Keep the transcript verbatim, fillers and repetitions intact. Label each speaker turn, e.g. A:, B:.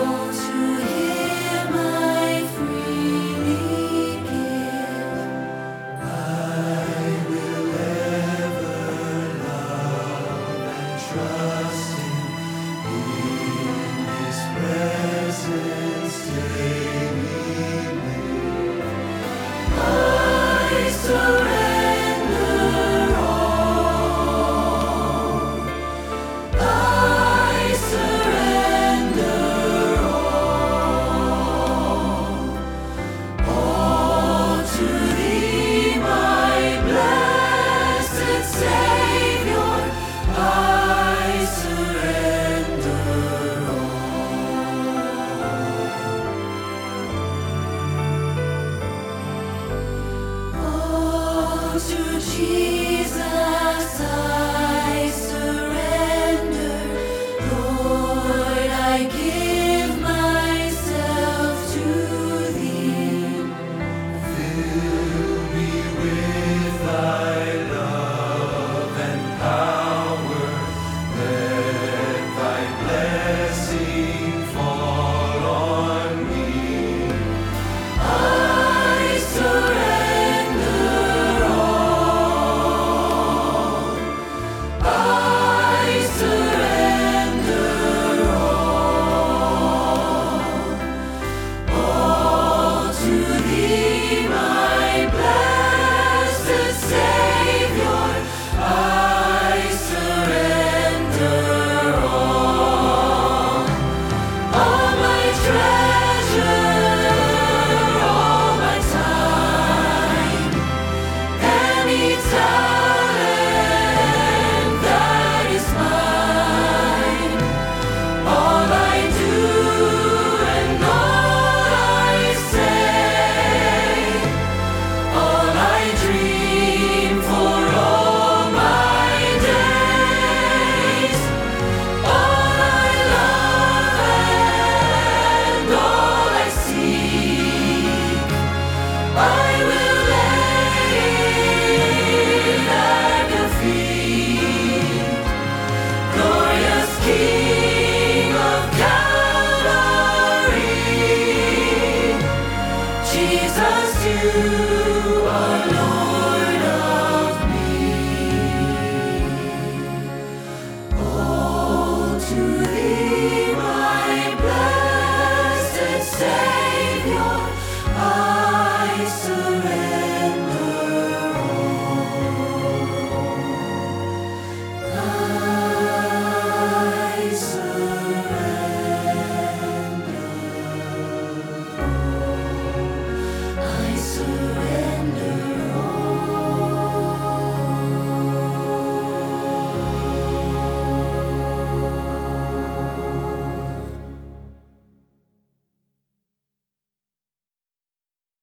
A: to Him I freely give. I will ever love and trust Him in His presence daily live. I surrender all. I surrender all. All to Thee, my blessed Savior. I surrender all. To Jesus I surrender. Lord, I give myself to Thee. Fill me with Thy love and power. Let Thy blessing fall on me. I surrender all. I surrender all. All to Thee, my blessed Savior. I surrender all. All my treasure, all my time, any talent that is mine, all I do and all I say, all I dream for all my days, all I love and all I seek, I will lay it at Your feet. Glorious King of Calvary, Jesus, You are Lord of me. All to Thee